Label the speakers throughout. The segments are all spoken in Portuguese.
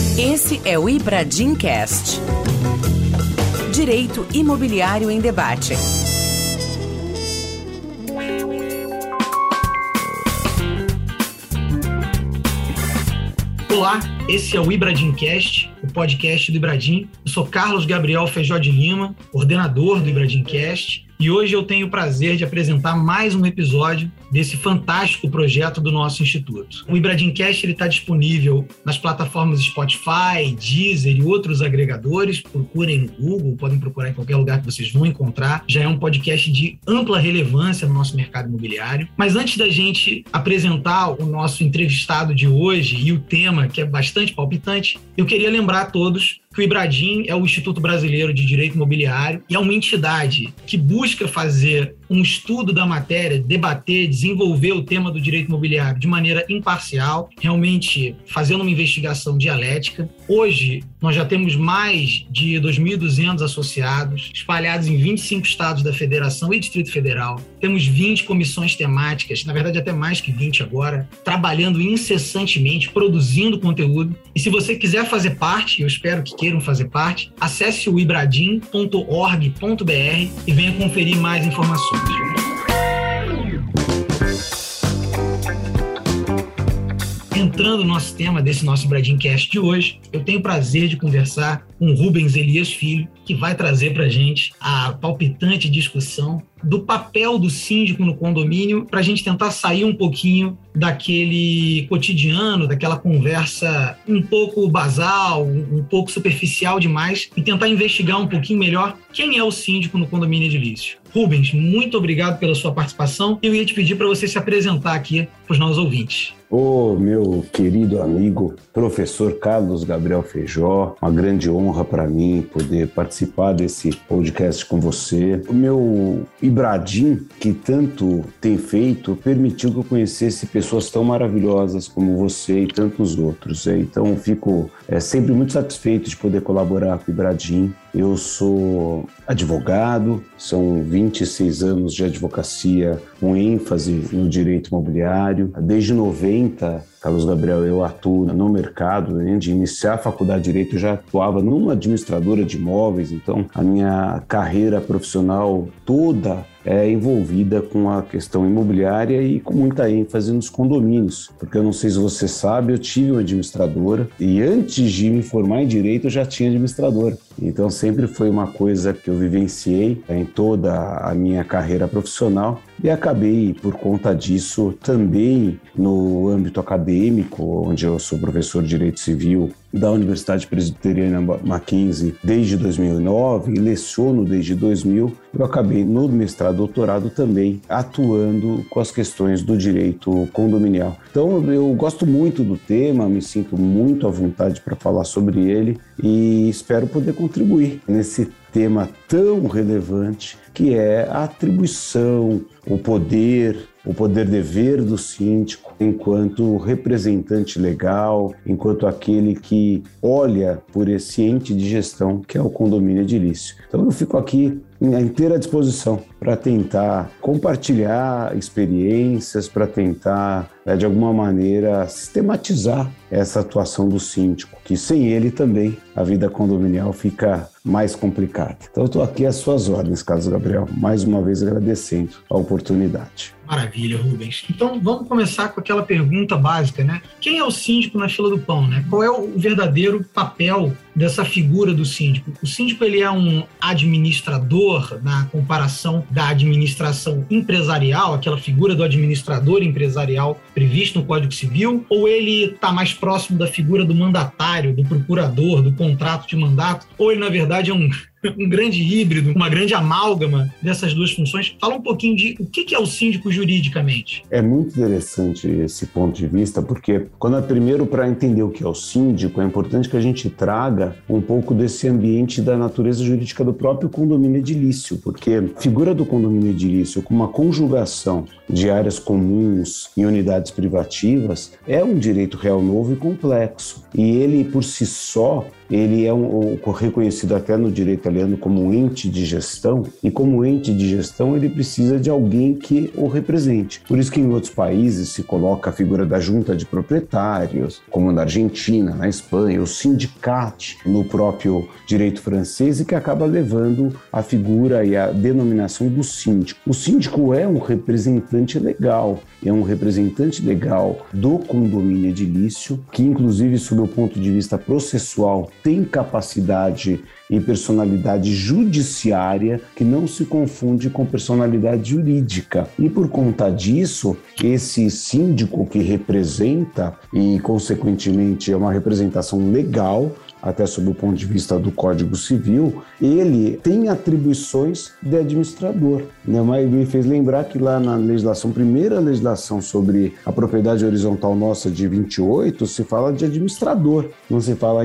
Speaker 1: Esse é o IBRADINcast. Direito Imobiliário em Debate.
Speaker 2: Olá, esse é o IBRADINcast, o podcast do IBRADIN. Eu sou Carlos Gabriel Feijó de Lima, coordenador do IBRADINcast, e hoje eu tenho o prazer de apresentar mais um episódio desse fantástico projeto do nosso instituto. O IBRADINcast está disponível nas plataformas Spotify, Deezer e outros agregadores. Procurem no Google, podem procurar em qualquer lugar que vocês vão encontrar. Já é um podcast de ampla relevância no nosso mercado imobiliário. Mas antes da gente apresentar o nosso entrevistado de hoje e o tema, que é bastante palpitante, eu queria lembrar a todos que o IBRADIN é o Instituto Brasileiro de Direito Imobiliário e é uma entidade que busca fazer um estudo da matéria, debater, desenvolver o tema do direito imobiliário de maneira imparcial, realmente fazendo uma investigação dialética. Hoje, nós já temos mais de 2.200 associados, espalhados em 25 estados da Federação e Distrito Federal. Temos 20 comissões temáticas, na verdade até mais que 20 agora, trabalhando incessantemente, produzindo conteúdo. E se você quiser fazer parte, eu espero que queiram fazer parte, acesse o ibradin.org.br e venha conferir mais informações. Entrando no nosso tema desse nosso IBRADINcast de hoje, eu tenho o prazer de conversar com Rubens Elias Filho, que vai trazer para a gente a palpitante discussão do papel do síndico no condomínio, para a gente tentar sair um pouquinho daquele cotidiano, daquela conversa um pouco basal, um pouco superficial demais, e tentar investigar um pouquinho melhor quem é o síndico no condomínio edilício. Rubens, muito obrigado pela sua participação. Eu ia te pedir para você se apresentar aqui para os nossos ouvintes.
Speaker 3: Ô, meu querido amigo, professor Carlos Gabriel Feijó, uma grande honra para mim poder participar desse podcast com você. O meu IBRADIN, que tanto tem feito, permitiu que eu conhecesse pessoas tão maravilhosas como você e tantos outros. Então, eu fico sempre muito satisfeito de poder colaborar com o IBRADIN. Eu sou advogado, são 26 anos de advocacia com ênfase no direito imobiliário. Desde 90, Carlos Gabriel, eu atuo no mercado. De iniciar a faculdade de Direito, eu já atuava numa administradora de imóveis, então a minha carreira profissional toda é envolvida com a questão imobiliária e com muita ênfase nos condomínios, porque eu não sei se você sabe, eu tive uma administradora e antes de me formar em Direito eu já tinha administradora. Então sempre foi uma coisa que eu vivenciei em toda a minha carreira profissional e acabei, por conta disso, também no âmbito acadêmico, onde eu sou professor de Direito Civil da Universidade Presbiteriana Mackenzie desde 2009 e leciono desde 2000, eu acabei no mestrado e doutorado também atuando com as questões do direito condominial. Então eu gosto muito do tema, me sinto muito à vontade para falar sobre ele e espero poder contribuir nesse tema tão relevante que é a atribuição, o poder-dever do síndico enquanto representante legal, enquanto aquele que olha por esse ente de gestão que é o condomínio edilício. Então eu fico aqui à inteira disposição para tentar compartilhar experiências, para tentar, de alguma maneira, sistematizar essa atuação do síndico, que sem ele também a vida condominial fica mais complicada. Então eu estou aqui às suas ordens, Carlos Gabriel, mais uma vez agradecendo a oportunidade.
Speaker 2: Maravilha, Rubens. Então, vamos começar com aquela pergunta básica, né? Quem é o síndico na fila do pão, né? Qual é o verdadeiro papel dessa figura do síndico? O síndico, ele é um administrador na comparação da administração empresarial, aquela figura do administrador empresarial previsto no Código Civil, ou ele está mais próximo da figura do mandatário, do procurador, do contrato de mandato, ou ele, na verdade, é um grande híbrido, uma grande amálgama dessas duas funções? Fala um pouquinho de o que é o síndico juridicamente.
Speaker 3: É muito interessante esse ponto de vista, porque primeiro, para entender o que é o síndico, é importante que a gente traga um pouco desse ambiente da natureza jurídica do próprio condomínio edilício, porque a figura do condomínio edilício com uma conjugação de áreas comuns e unidades privativas é um direito real novo e complexo. E ele, por si só, ele é reconhecido até no direito avaliando como um ente de gestão, e como ente de gestão ele precisa de alguém que o represente. Por isso que em outros países se coloca a figura da junta de proprietários, como na Argentina, na Espanha, o sindicat no próprio direito francês, e que acaba levando a figura e a denominação do síndico. O síndico é um representante legal, do condomínio edilício, que inclusive, sob o ponto de vista processual, tem capacidade e personalidade judiciária que não se confunde com personalidade jurídica. E por conta disso, esse síndico que representa, e consequentemente é uma representação legal, até sob o ponto de vista do Código Civil, ele tem atribuições de administrador. Mas me fez lembrar que lá na legislação, primeira legislação sobre a propriedade horizontal nossa de 28, se fala de administrador, não se fala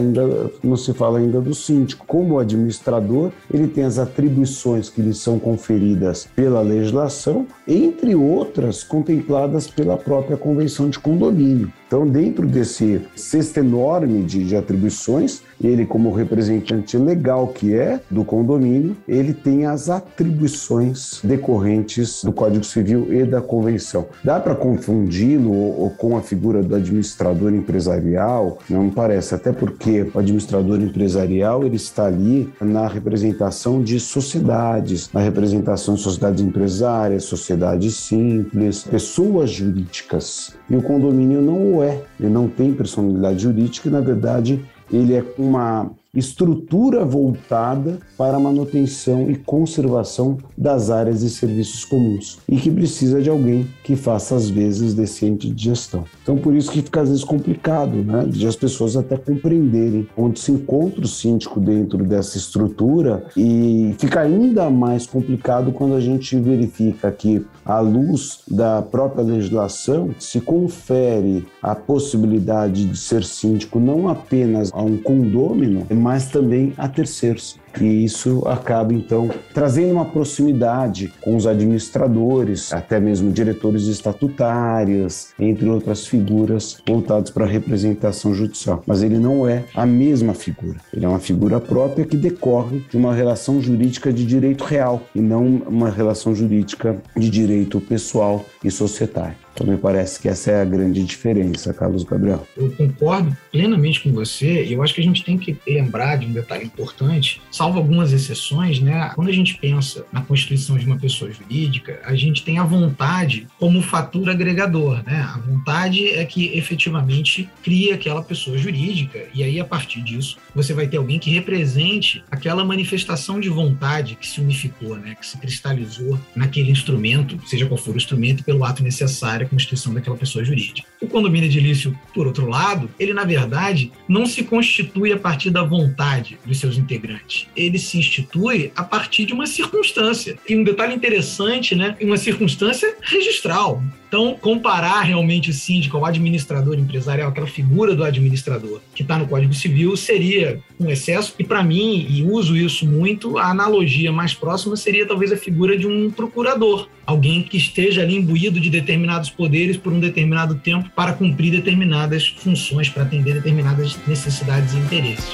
Speaker 3: ainda do síndico. Como administrador, ele tem as atribuições que lhe são conferidas pela legislação, entre outras contempladas pela própria Convenção de Condomínio. Então, dentro desse cesto enorme de atribuições, ele, como representante legal que é do condomínio, ele tem as atribuições decorrentes do Código Civil e da Convenção. Dá para confundi-lo com a figura do administrador empresarial? Não me parece, até porque o administrador empresarial ele está ali na representação de sociedades, na representação de sociedades empresárias, sociedades simples, pessoas jurídicas. E o condomínio não o é, ele não tem personalidade jurídica e, na verdade, ele é uma estrutura voltada para a manutenção e conservação das áreas e serviços comuns e que precisa de alguém que faça, às vezes, desse ente de gestão. Então, por isso que fica, às vezes, complicado, né, de as pessoas até compreenderem onde se encontra o síndico dentro dessa estrutura, e fica ainda mais complicado quando a gente verifica que, à luz da própria legislação, se confere a possibilidade de ser síndico não apenas a um condômino, mas também a terceiros. E isso acaba, então, trazendo uma proximidade com os administradores, até mesmo diretores estatutários, entre outras figuras voltadas para a representação judicial. Mas ele não é a mesma figura. Ele é uma figura própria que decorre de uma relação jurídica de direito real e não uma relação jurídica de direito pessoal e societário. Então, me parece que essa é a grande diferença, Carlos Gabriel.
Speaker 2: Eu concordo plenamente com você, e eu acho que a gente tem que lembrar de um detalhe importante, salvo algumas exceções, né? Quando a gente pensa na constituição de uma pessoa jurídica, a gente tem a vontade como fator agregador, né? A vontade é que efetivamente cria aquela pessoa jurídica, e aí, a partir disso, você vai ter alguém que represente aquela manifestação de vontade que se unificou, né? Que se cristalizou naquele instrumento, seja qual for o instrumento, pelo ato necessário à constituição daquela pessoa jurídica. O condomínio edilício, por outro lado, ele, na verdade, não se constitui a partir da vontade dos seus integrantes. Ele se institui a partir de uma circunstância. E um detalhe interessante, né? Uma circunstância registral. Então, comparar realmente o síndico ao administrador empresarial, aquela figura do administrador que está no Código Civil, seria um excesso. E, para mim, e uso isso muito, a analogia mais próxima seria talvez a figura de um procurador. Alguém que esteja ali imbuído de determinados poderes por um determinado tempo para cumprir determinadas funções, para atender determinadas necessidades e interesses.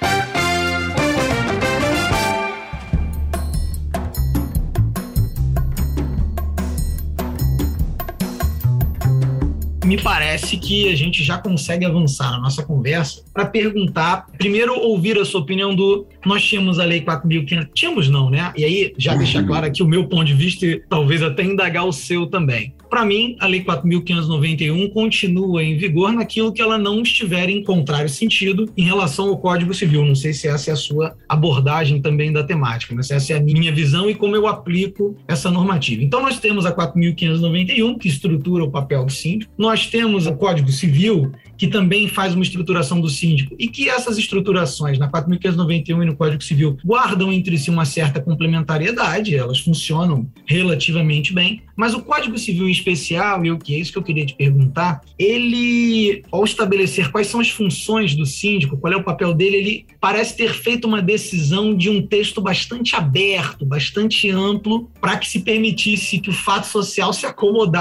Speaker 2: Me parece que a gente já consegue avançar na nossa conversa para perguntar, primeiro ouvir a sua opinião nós tínhamos a Lei 4.500, tínhamos não, né? E aí já deixar claro aqui o meu ponto de vista e talvez até indagar o seu também. Para mim, a Lei 4.591 continua em vigor naquilo que ela não estiver em contrário sentido em relação ao Código Civil. Não sei se essa é a sua abordagem também da temática, mas essa é a minha visão e como eu aplico essa normativa. Então, nós temos a 4.591, que estrutura o papel do síndico. Nós temos o Código Civil, que também faz uma estruturação do síndico, e que essas estruturações, na 4.591 e no Código Civil, guardam entre si uma certa complementariedade, elas funcionam relativamente bem, mas o Código Civil em especial, e o que é isso que eu queria te perguntar, ele, ao estabelecer quais são as funções do síndico, qual é o papel dele, ele parece ter feito uma decisão de um texto bastante aberto, bastante amplo, para que se permitisse que o fato social se acomodasse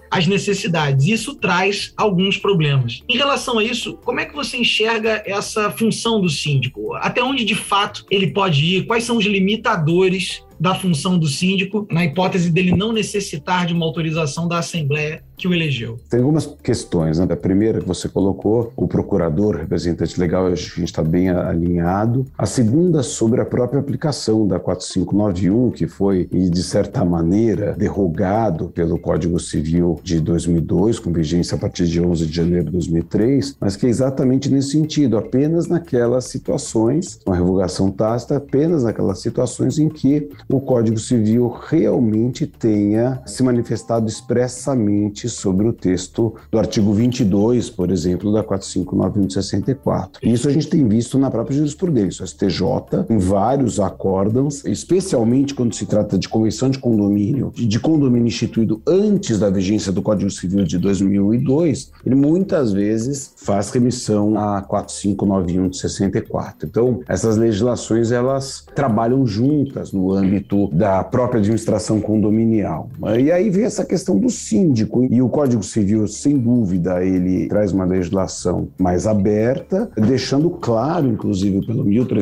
Speaker 2: às necessidades. Isso traz alguns problemas. Em relação a isso, como é que você enxerga essa função do síndico? Até onde, de fato, ele pode ir? Quais são os limitadores da função do síndico, na hipótese dele não necessitar de uma autorização da Assembleia que o elegeu?
Speaker 3: Tem algumas questões, né? A primeira que você colocou, o procurador, representante legal, a gente está bem alinhado. A segunda, sobre a própria aplicação da 4591, que foi, de certa maneira, derrogado pelo Código Civil de 2002, com vigência a partir de 11 de janeiro de 2003, mas que é exatamente nesse sentido, apenas naquelas situações, uma revogação tácita, apenas naquelas situações em que o Código Civil realmente tenha se manifestado expressamente sobre o texto do artigo 22, por exemplo, da 4591 de 64. Isso a gente tem visto na própria jurisprudência. O STJ, em vários acórdãos, especialmente quando se trata de convenção de condomínio instituído antes da vigência do Código Civil de 2002, ele muitas vezes faz remissão à 4591 de 64. Então, essas legislações, elas trabalham juntas no âmbito da própria administração condominial. E aí vem essa questão do síndico. E o Código Civil, sem dúvida, ele traz uma legislação mais aberta, deixando claro, inclusive pelo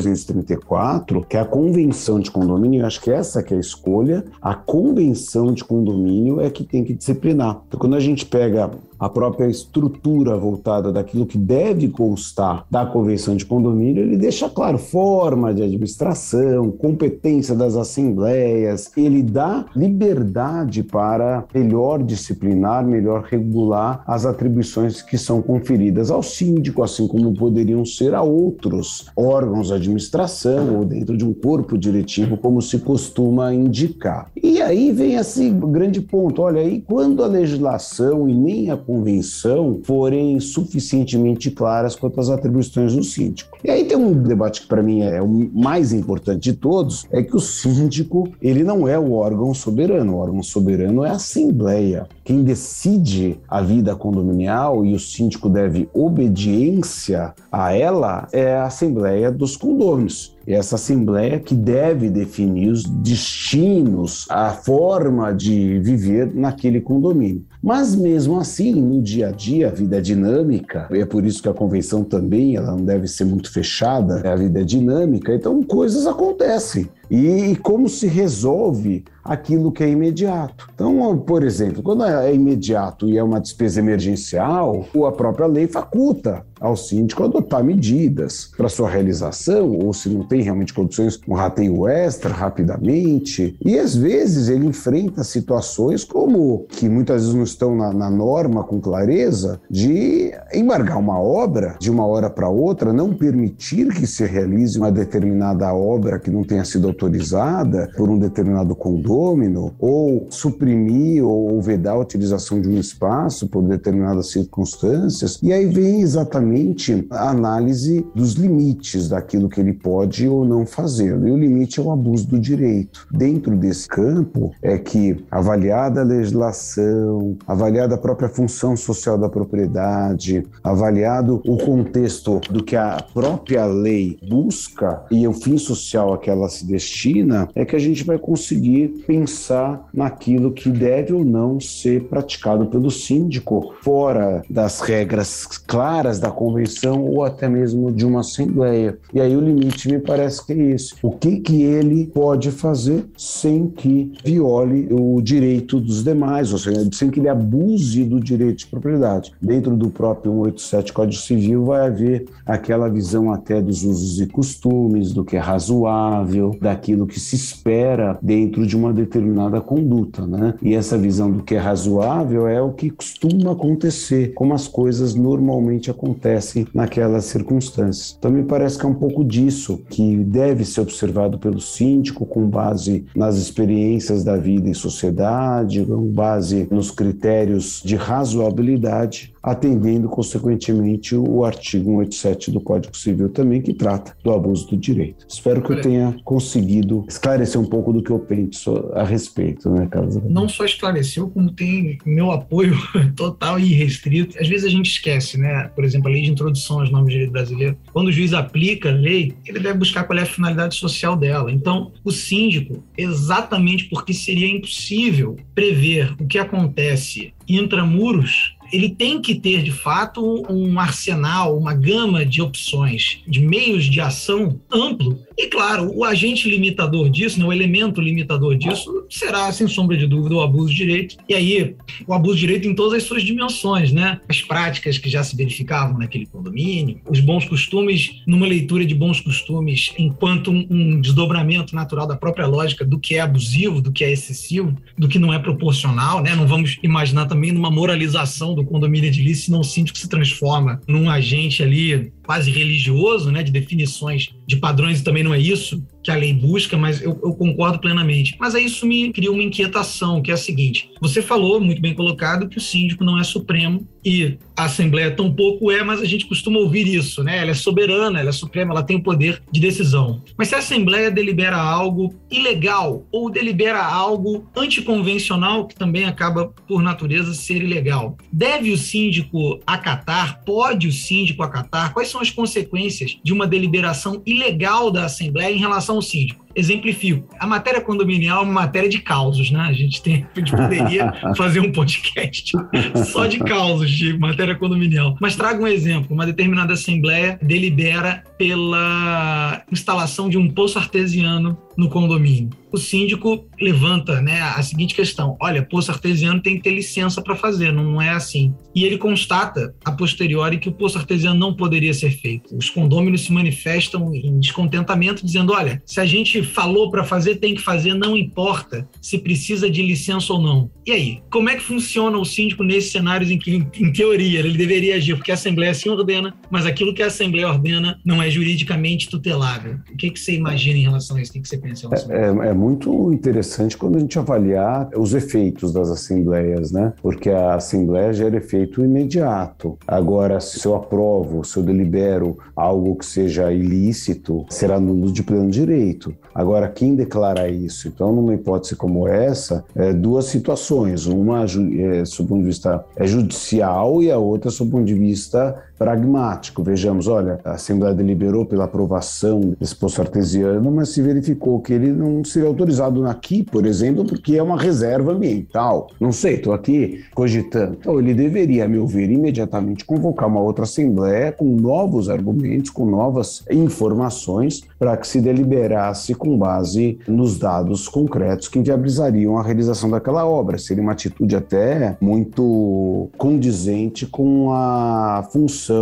Speaker 3: 1334, que a convenção de condomínio, acho que essa que é a escolha, a convenção de condomínio é que tem que disciplinar. Então, quando a gente pega a própria estrutura voltada daquilo que deve constar da convenção de condomínio, ele deixa claro forma de administração, competência das assembleias, ele dá liberdade para melhor disciplinar, melhor regular as atribuições que são conferidas ao síndico, assim como poderiam ser a outros órgãos de administração ou dentro de um corpo diretivo, como se costuma indicar. E aí vem esse grande ponto, olha aí, quando a legislação e nem a convenção forem suficientemente claras quanto às atribuições do síndico. E aí tem um debate que para mim é o mais importante de todos, é que o síndico, ele não é o órgão soberano. O órgão soberano é a Assembleia. Quem decide a vida condominial e o síndico deve obediência a ela é a Assembleia dos condôminos. E essa Assembleia que deve definir os destinos, a forma de viver naquele condomínio. Mas mesmo assim, no dia a dia, a vida é dinâmica, e é por isso que a convenção também ela não deve ser muito fechada, a vida é dinâmica, então coisas acontecem. E como se resolve aquilo que é imediato? Então, por exemplo, quando é imediato e é uma despesa emergencial, a própria lei faculta ao síndico adotar medidas para sua realização, ou se não tem realmente condições, um rateio extra rapidamente. E às vezes ele enfrenta situações como, que muitas vezes não estão na norma com clareza, de embargar uma obra de uma hora para outra, não permitir que se realize uma determinada obra que não tenha sido autorizada por um determinado condômino, ou suprimir ou vedar a utilização de um espaço por determinadas circunstâncias. E aí vem exatamente a análise dos limites daquilo que ele pode ou não fazer. E o limite é o abuso do direito. Dentro desse campo é que, avaliada a legislação, avaliada a própria função social da propriedade, avaliado o contexto do que a própria lei busca e o fim social a que ela se destina, é que a gente vai conseguir pensar naquilo que deve ou não ser praticado pelo síndico, fora das regras claras da convenção ou até mesmo de uma assembleia. E aí o limite me parece que é esse. O que ele pode fazer sem que viole o direito dos demais, ou seja, sem que ele abuse do direito de propriedade. Dentro do próprio 187 Código Civil vai haver aquela visão até dos usos e costumes, do que é razoável, daquilo que se espera dentro de uma determinada conduta, né? E essa visão do que é razoável é o que costuma acontecer, como as coisas normalmente acontecem naquelas circunstâncias. Então me parece que é um pouco disso que deve ser observado pelo síndico com base nas experiências da vida em sociedade, com base nos critérios de razoabilidade, atendendo, consequentemente, o artigo 187 do Código Civil também, que trata do abuso do direito. Espero que eu tenha conseguido esclarecer um pouco do que eu penso a respeito, né, Carlos?
Speaker 2: Não só esclareceu, como tem meu apoio total e irrestrito. Às vezes a gente esquece, né? Por exemplo, a lei de introdução aos normas de direito brasileiro. Quando o juiz aplica a lei, ele deve buscar qual é a finalidade social dela. Então, o síndico, exatamente porque seria impossível prever o que acontece intramuros, ele tem que ter, de fato, um arsenal, uma gama de opções, de meios de ação amplo. E, claro, o agente limitador disso, né, o elemento limitador disso, será, sem sombra de dúvida, o abuso de direito. E aí, o abuso de direito em todas as suas dimensões, né? As práticas que já se verificavam naquele condomínio, os bons costumes, numa leitura de bons costumes, enquanto um desdobramento natural da própria lógica do que é abusivo, do que é excessivo, do que não é proporcional, né? Não vamos imaginar também numa moralização do condomínio edilício, senão o síndico se transforma num agente ali quase religioso, né, de definições de padrões, e também não é isso que a lei busca, mas eu concordo plenamente. Mas aí isso me cria uma inquietação, que é a seguinte: você falou, muito bem colocado, que o síndico não é supremo, e a Assembleia tampouco é, mas a gente costuma ouvir isso, né? Ela é soberana, ela é suprema, ela tem o poder de decisão. Mas se a Assembleia delibera algo ilegal ou delibera algo anticonvencional, que também acaba, por natureza, ser ilegal, deve o síndico acatar? Pode o síndico acatar? Quais são as consequências de uma deliberação ilegal da Assembleia em relação ao síndico? Exemplifico. A matéria condominial é uma matéria de causos, né? A gente poderia fazer um podcast só de causos de matéria condominial. Mas trago um exemplo. Uma determinada assembleia delibera pela instalação de um poço artesiano no condomínio. O síndico levanta, né, a seguinte questão: olha, poço artesiano tem que ter licença para fazer, não é assim. E ele constata, a posteriori, que o poço artesiano não poderia ser feito. Os condôminos se manifestam em descontentamento, dizendo: olha, se a gente falou para fazer, tem que fazer, não importa se precisa de licença ou não. E aí, como é que funciona o síndico nesses cenários em que, em teoria, ele deveria agir? Porque a Assembleia assim ordena, mas aquilo que a Assembleia ordena não é juridicamente tutelável. O que você imagina em relação a isso? O que você pensa em relação a isso?
Speaker 3: É muito interessante quando a gente avaliar os efeitos das assembleias, né? Porque a Assembleia gera efeito imediato. Agora, se eu aprovo, se eu delibero algo que seja ilícito, será nulo de pleno direito. Agora, quem declara isso? Então, numa hipótese como essa, duas situações. Uma, sob o ponto de vista judicial, e a outra, sob o ponto de vista pragmático. Vejamos, olha, a Assembleia deliberou pela aprovação desse poço artesiano, mas se verificou que ele não seria autorizado aqui, por exemplo, porque é uma reserva ambiental. Não sei, estou aqui cogitando. Então, ele deveria, a meu ver, imediatamente convocar uma outra Assembleia com novos argumentos, com novas informações, para que se deliberasse com base nos dados concretos que inviabilizariam a realização daquela obra. Seria uma atitude até muito condizente com a função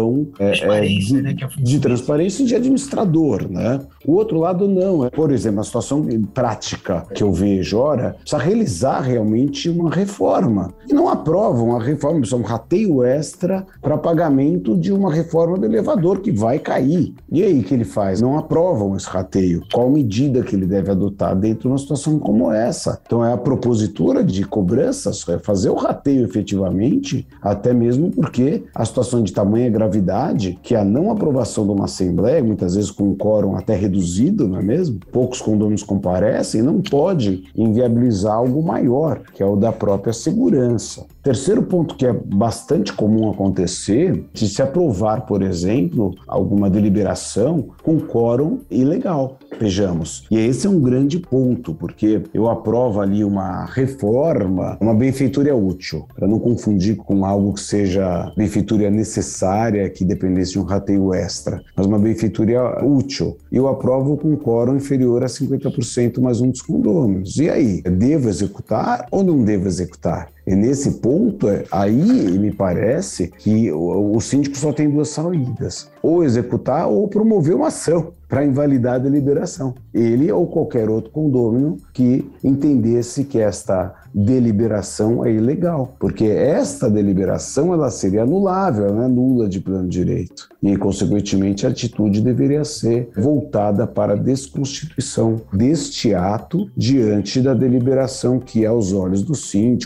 Speaker 3: de transparência e de administrador, né? O outro lado não. Por exemplo, a situação prática que eu vejo, ora, precisa realizar realmente uma reforma. E não aprovam uma reforma, precisa um rateio extra para pagamento de uma reforma do elevador que vai cair. E aí, o que ele faz? Não aprovam esse rateio. Qual medida que ele deve adotar dentro de uma situação como essa? Então, é a propositura de cobranças, é fazer o rateio efetivamente, até mesmo porque a situação de tamanha gravidade, que a não aprovação de uma assembleia, muitas vezes com um quórum até reduzido, não é mesmo? Poucos condôminos comparecem, não pode inviabilizar algo maior, que é o da própria segurança. Terceiro ponto que é bastante comum acontecer, de se aprovar, por exemplo, alguma deliberação com quórum ilegal. Vejamos. E esse é um grande ponto, porque eu aprovo ali uma reforma, uma benfeitoria útil, para não confundir com algo que seja benfeitoria necessária, que dependesse de um rateio extra, mas uma benfeitoria útil. Eu aprovo com quórum inferior a 50% mais um dos condôminos. E aí? Devo executar ou não devo executar? E nesse ponto, aí me parece que o síndico só tem duas saídas: ou executar ou promover uma ação para invalidar a deliberação. Ele ou qualquer outro condômino que entendesse que esta deliberação é ilegal, porque esta deliberação ela seria anulável, ela não é nula de pleno direito. E, consequentemente, a atitude deveria ser voltada para a desconstituição deste ato diante da deliberação que, aos olhos do síndico ou de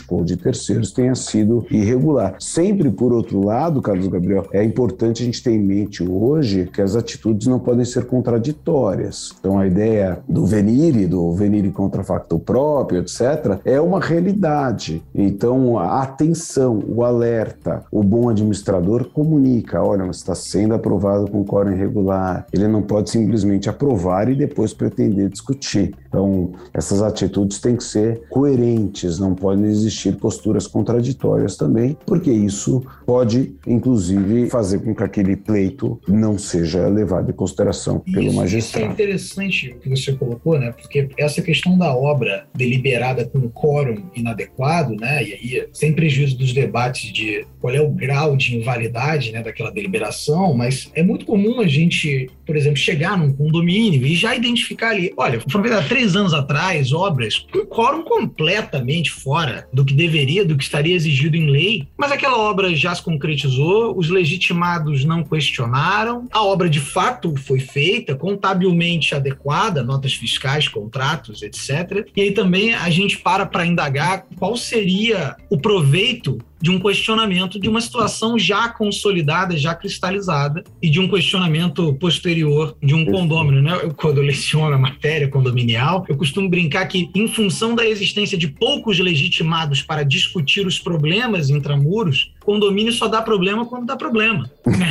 Speaker 3: terceiros tenha sido irregular. Sempre, por outro lado, Carlos Gabriel, é importante a gente ter em mente hoje que as atitudes não podem ser contraditórias. Então, a ideia do venire contra facto próprio, etc., é uma realidade. Então, a atenção, o alerta, o bom administrador comunica, olha, mas está sendo aprovado com quórum irregular. Ele não pode simplesmente aprovar e depois pretender discutir. Então, essas atitudes têm que ser coerentes, não podem existir posturas contraditórias também, porque isso pode, inclusive, fazer com que aquele pleito não seja levado em consideração pelo magistrado.
Speaker 2: Isso é interessante o que você colocou, né? Porque essa questão da obra deliberada com quórum inadequado, né? E aí, sem prejuízo dos debates de qual é o grau de invalidade, né, daquela deliberação, mas é muito comum a gente, por exemplo, chegar num condomínio e já identificar ali, olha, foram há 3 anos atrás obras com quórum completamente fora do que deveria, do que estaria exigido em lei, mas aquela obra já se concretizou, os legitimados não questionaram, a obra de fato foi feita, contabilmente adequada, notas fiscais, contratos, etc. E aí também a gente para indagar qual seria o proveito de um questionamento de uma situação já consolidada, já cristalizada, e de um questionamento posterior de um condômino, né? Quando eu leciono a matéria condominial, eu costumo brincar que, em função da existência de poucos legitimados para discutir os problemas intramuros, condomínio só dá problema quando dá problema.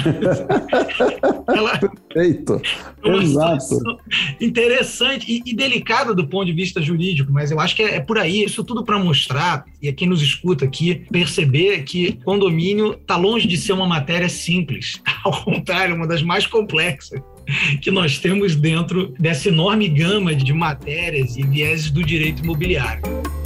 Speaker 3: Perfeito.
Speaker 2: É uma
Speaker 3: Exato.
Speaker 2: situação interessante e delicada do ponto de vista jurídico, mas eu acho que é por aí. Isso tudo para mostrar, e a quem nos escuta aqui, perceber que condomínio está longe de ser uma matéria simples. Ao contrário, uma das mais complexas que nós temos dentro dessa enorme gama de matérias e vieses do direito imobiliário.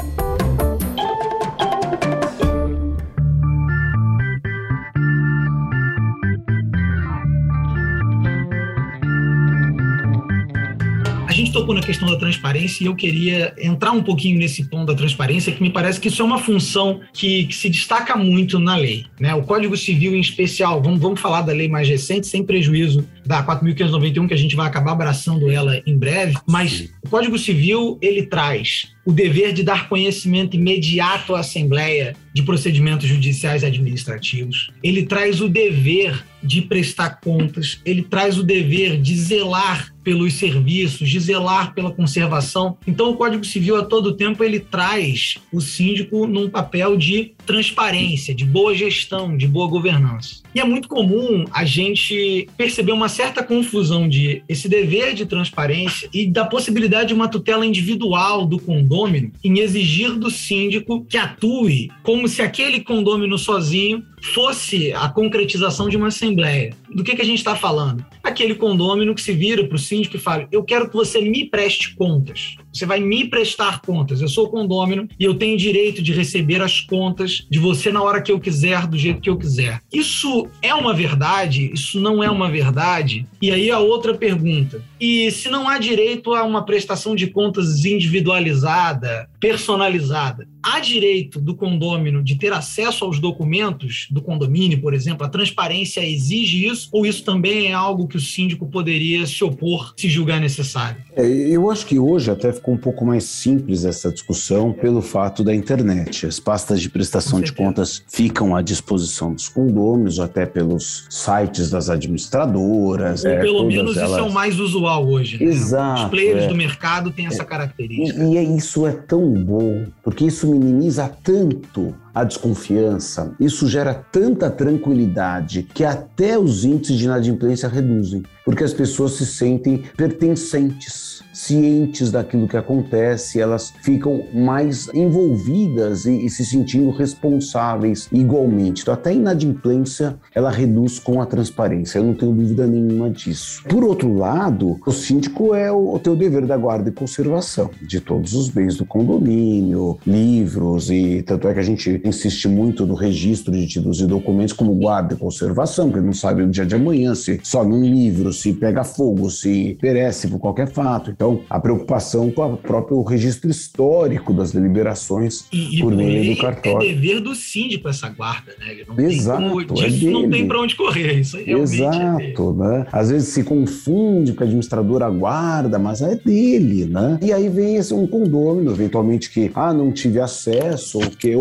Speaker 2: A gente tocou na questão da transparência e eu queria entrar um pouquinho nesse ponto da transparência, que me parece que isso é uma função que se destaca muito na lei, né? O Código Civil, em especial, vamos falar da lei mais recente, sem prejuízo da 4.591, que a gente vai acabar abraçando ela em breve, mas o Código Civil, ele traz o dever de dar conhecimento imediato à Assembleia de procedimentos judiciais e administrativos. Ele traz o dever de prestar contas, ele traz o dever de zelar pelos serviços, de zelar pela conservação. Então, o Código Civil, a todo tempo, ele traz o síndico num papel de transparência, de boa gestão, de boa governança. E é muito comum a gente perceber uma certa confusão de esse dever de transparência e da possibilidade de uma tutela individual do condômino em exigir do síndico que atue como se aquele condômino sozinho fosse a concretização de uma assembleia. Do que a gente está falando? Aquele condômino que se vira para o síndico e fala: eu quero que você me preste contas. Você vai me prestar contas. Eu sou condômino e eu tenho direito de receber as contas de você na hora que eu quiser, do jeito que eu quiser. Isso é uma verdade? Isso não é uma verdade? E aí a outra pergunta: e se não há direito a uma prestação de contas individualizada, personalizada, há direito do condômino de ter acesso aos documentos do condomínio, por exemplo? A transparência exige isso? Ou isso também é algo que o síndico poderia se opor, se julgar necessário?
Speaker 3: Eu acho que hoje até ficou um pouco mais simples essa discussão pelo fato da internet. As pastas de prestação de contas ficam à disposição dos condôminos, até pelos sites das administradoras.
Speaker 2: Ou pelo menos isso é o mais usual hoje, né?
Speaker 3: Exato.
Speaker 2: Os players do mercado têm essa característica.
Speaker 3: E isso é tão bom, porque isso minimiza tanto a desconfiança, isso gera tanta tranquilidade que até os índices de inadimplência reduzem, porque as pessoas se sentem pertencentes, cientes daquilo que acontece, elas ficam mais envolvidas e se sentindo responsáveis igualmente. Então, até a inadimplência, ela reduz com a transparência, eu não tenho dúvida nenhuma disso. Por outro lado, o síndico é o teu dever da guarda e conservação de todos os bens do condomínio, livros, e tanto é que a gente insiste muito no registro de títulos e documentos como guarda e conservação, porque não sabe no dia de amanhã se sobe um livro, se pega fogo, se perece por qualquer fato. Então, a preocupação com o próprio registro histórico das deliberações por meio do cartório.
Speaker 2: É dever do síndico essa guarda, né? Ele não
Speaker 3: Exato,
Speaker 2: tem disso não tem para onde correr, isso aí realmente
Speaker 3: Exato, né? Às vezes se confunde com a administradora guarda, mas é dele, né? E aí vem um condômino, eventualmente, que não tive acesso, ou que ou tive acesso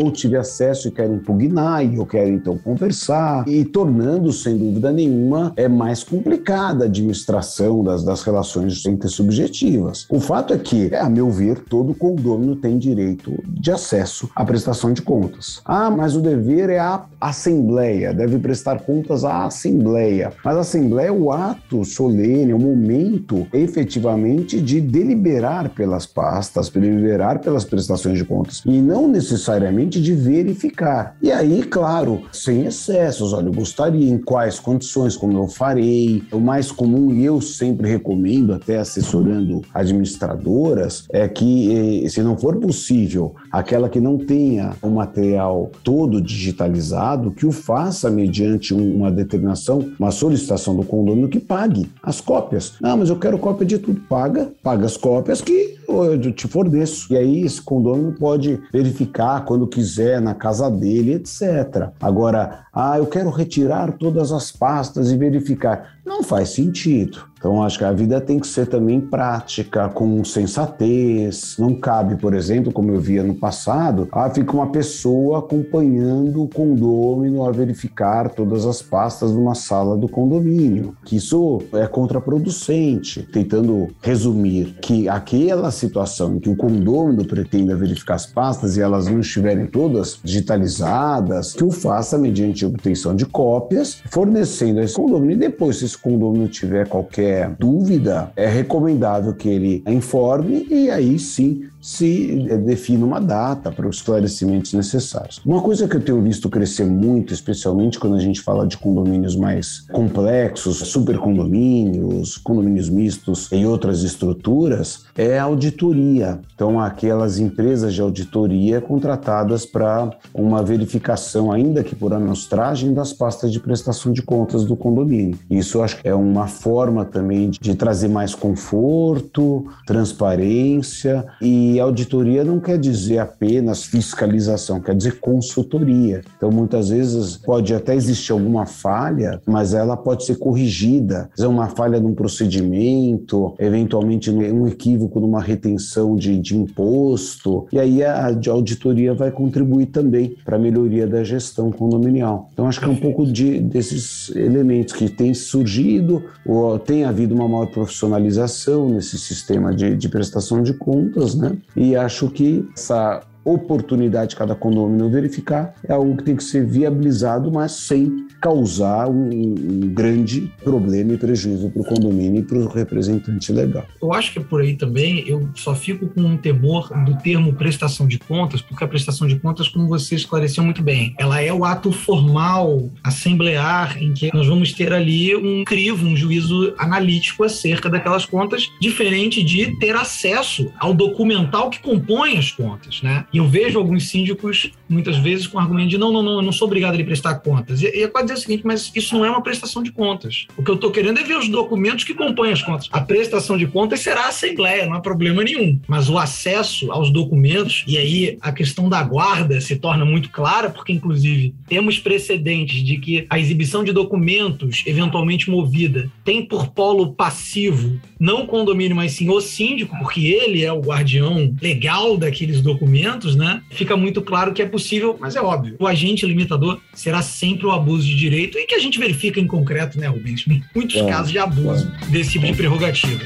Speaker 3: acesso e quero impugnar, e eu quero então conversar, e tornando, sem dúvida nenhuma, mais complicada a administração das relações intersubjetivas. O fato é que, a meu ver, todo condômino tem direito de acesso à prestação de contas. Mas o dever é a Assembleia, deve prestar contas à Assembleia. Mas a Assembleia é o ato solene, é o momento, efetivamente, de deliberar pelas pastas, deliberar pelas prestações de contas, e não necessariamente de verificar. E aí, claro, sem excessos, olha, eu gostaria, em quais condições, como eu farei. O mais comum, e eu sempre recomendo, até assessorando administradoras, é que, se não for possível, aquela que não tenha o material todo digitalizado, que o faça mediante uma determinação, uma solicitação do condomínio que pague as cópias. Mas eu quero cópia de tudo. Paga as cópias que eu te forneço. E aí esse condômino pode verificar quando quiser, na casa dele, etc. Agora, eu quero retirar todas as pastas e verificar. Não faz sentido. Então, acho que a vida tem que ser também prática, com sensatez. Não cabe, por exemplo, como eu via no passado, fica uma pessoa acompanhando o condômino a verificar todas as pastas numa sala do condomínio. Que isso é contraproducente. Tentando resumir que aquela situação em que o condômino pretenda verificar as pastas e elas não estiverem todas digitalizadas, que o faça mediante obtenção de cópias, fornecendo a esse condomínio. E depois, se esse condomínio tiver qualquer dúvida, é recomendável que ele informe e aí sim se defina uma data para os esclarecimentos necessários. Uma coisa que eu tenho visto crescer muito, especialmente quando a gente fala de condomínios mais complexos, supercondomínios, condomínios mistos e outras estruturas, é a auditoria. Então, aquelas empresas de auditoria contratadas para uma verificação, ainda que por amostragem, das pastas de prestação de contas do condomínio. Isso eu acho que é uma forma também de trazer mais conforto, transparência. E auditoria não quer dizer apenas fiscalização, quer dizer consultoria. Então, muitas vezes pode até existir alguma falha, mas ela pode ser corrigida. Quer dizer, uma falha num procedimento, eventualmente um equívoco numa retenção de imposto. E aí a auditoria vai contribuir também para a melhoria da gestão condominial. Então, acho que é um pouco desses elementos que têm surgido, ou tem havido uma maior profissionalização nesse sistema de prestação de contas, né? E acho que essa oportunidade de cada condomínio verificar é algo que tem que ser viabilizado, mas sem causar um grande problema e prejuízo para o condomínio e para o representante legal.
Speaker 2: Eu acho que por aí também eu só fico com um temor do termo prestação de contas, porque a prestação de contas, como você esclareceu muito bem, ela é o ato formal, assemblear, em que nós vamos ter ali um crivo, um juízo analítico acerca daquelas contas, diferente de ter acesso ao documental que compõe as contas, né? E eu vejo alguns síndicos, muitas vezes, com o argumento de não, eu não sou obrigado a lhe prestar contas. E pode dizer o seguinte, mas isso não é uma prestação de contas. O que eu estou querendo é ver os documentos que compõem as contas. A prestação de contas será a Assembleia, não há problema nenhum. Mas o acesso aos documentos, e aí a questão da guarda se torna muito clara, porque, inclusive, temos precedentes de que a exibição de documentos, eventualmente movida, tem por polo passivo, não o condomínio, mas sim o síndico, porque ele é o guardião legal daqueles documentos, né? Fica muito claro que é possível, mas é óbvio. O agente limitador será sempre o abuso de direito e que a gente verifica em concreto, né, Rubens? Muitos casos de abuso desse tipo de prerrogativa.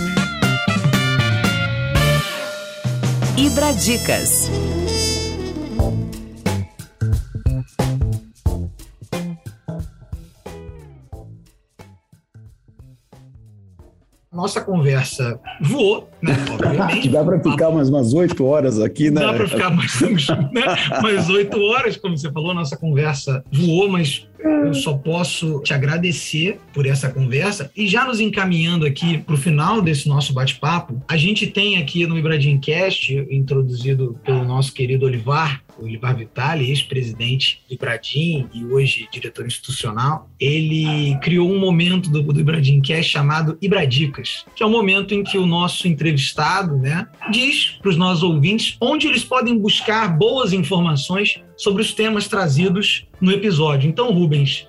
Speaker 1: Ibradicas.
Speaker 2: Nossa conversa voou, né? Obviamente.
Speaker 3: Dá para ficar mais umas 8 horas aqui, né?
Speaker 2: Dá para ficar mais 8 horas, como você falou, nossa conversa voou, mas eu só posso te agradecer por essa conversa. E já nos encaminhando aqui para o final desse nosso bate-papo, a gente tem aqui no IbradinCast, introduzido pelo nosso querido Olivar Vitali, ex-presidente do Ibradim e hoje diretor institucional, ele criou um momento do IbradinCast chamado Ibradicas, que é um momento em que o nosso entrevistado, né, diz para os nossos ouvintes onde eles podem buscar boas informações sobre os temas trazidos no episódio. Então, Rubens,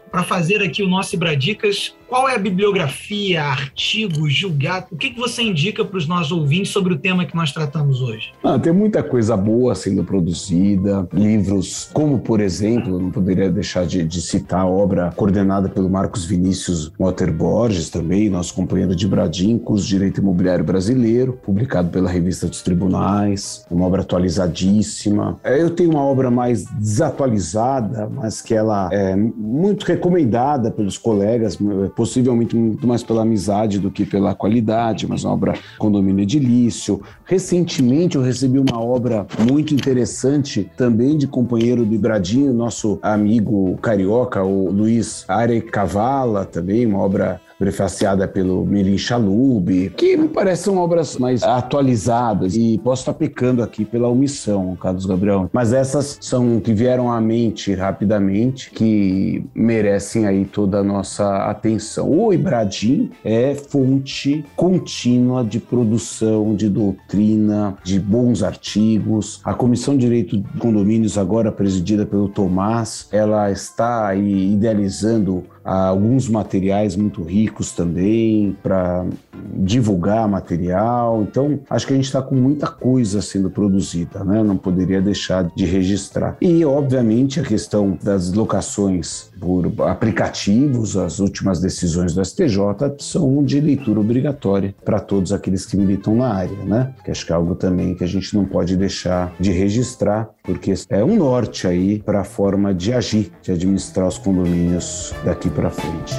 Speaker 2: para fazer aqui o nosso Ibradicas. Qual é a bibliografia, artigo, julgado? O que você indica para os nossos ouvintes sobre o tema que nós tratamos hoje?
Speaker 3: Tem muita coisa boa sendo produzida, livros como, por exemplo, eu não poderia deixar de citar a obra coordenada pelo Marcos Vinícius Motter Borges, também nosso companheiro de Bradim, curso de Direito Imobiliário Brasileiro, publicado pela Revista dos Tribunais, uma obra atualizadíssima. Eu tenho uma obra mais desatualizada, mas que ela é muito recomendada pelos colegas, possivelmente muito mais pela amizade do que pela qualidade, mas uma obra Condomínio Edilício. Recentemente eu recebi uma obra muito interessante também de companheiro do Ibradinho, nosso amigo carioca, o Luiz Arecavala, também uma obra prefaciada pelo Mirim Chalub, que me parecem obras mais atualizadas, e posso estar pecando aqui pela omissão, Carlos Gabriel, mas essas são que vieram à mente rapidamente, que merecem aí toda a nossa atenção. O Ibradim é fonte contínua de produção, de doutrina, de bons artigos. A Comissão de Direito de Condomínios, agora presidida pelo Tomás, ela está aí idealizando alguns materiais muito ricos também para divulgar material. Então, acho que a gente está com muita coisa sendo produzida, né? Não poderia deixar de registrar. E, obviamente, a questão das locações por aplicativos, as últimas decisões do STJ são de leitura obrigatória para todos aqueles que militam na área, né? Que acho que é algo também que a gente não pode deixar de registrar, porque é um norte aí para a forma de agir, de administrar os condomínios daqui para frente.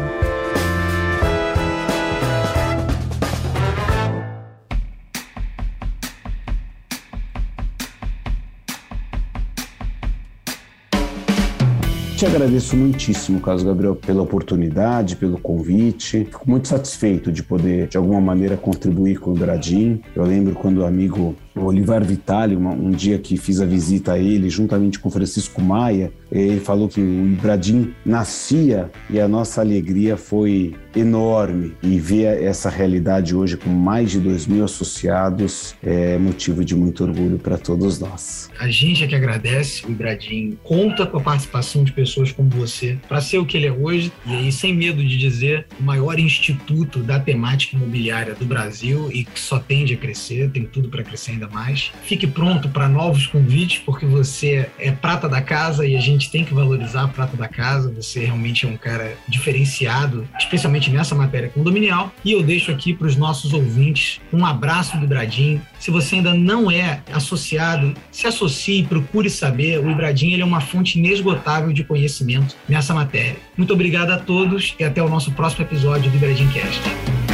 Speaker 3: Te agradeço muitíssimo, Carlos Gabriel, pela oportunidade, pelo convite. Fico muito satisfeito de poder, de alguma maneira, contribuir com o Bradim. Eu lembro quando o amigo Olivar Vitali, um dia que fiz a visita a ele, juntamente com Francisco Maia, ele falou que o Ibradim nascia e a nossa alegria foi enorme. E ver essa realidade hoje com mais de 2.000 associados é motivo de muito orgulho para todos nós.
Speaker 2: A gente é que agradece. O Ibradim conta com a participação de pessoas como você para ser o que ele é hoje, e aí, sem medo de dizer, o maior instituto da temática imobiliária do Brasil, e que só tende a crescer, tem tudo para crescer ainda mais. Fique pronto para novos convites, porque você é prata da casa e a gente tem que valorizar a prata da casa. Você realmente é um cara diferenciado, especialmente nessa matéria condominial. E eu deixo aqui para os nossos ouvintes um abraço do Ibradim. Se você ainda não é associado, se associe, procure saber. O Ibradim, ele é uma fonte inesgotável de conhecimento nessa matéria. Muito obrigado a todos e até o nosso próximo episódio do IbradimCast.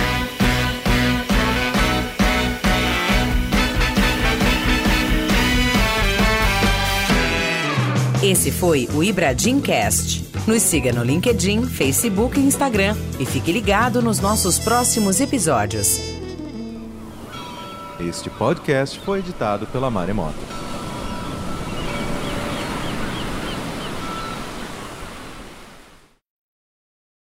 Speaker 1: Esse foi o IbradimCast. Nos siga no LinkedIn, Facebook e Instagram e fique ligado nos nossos próximos episódios.
Speaker 4: Este podcast foi editado pela Maremoto.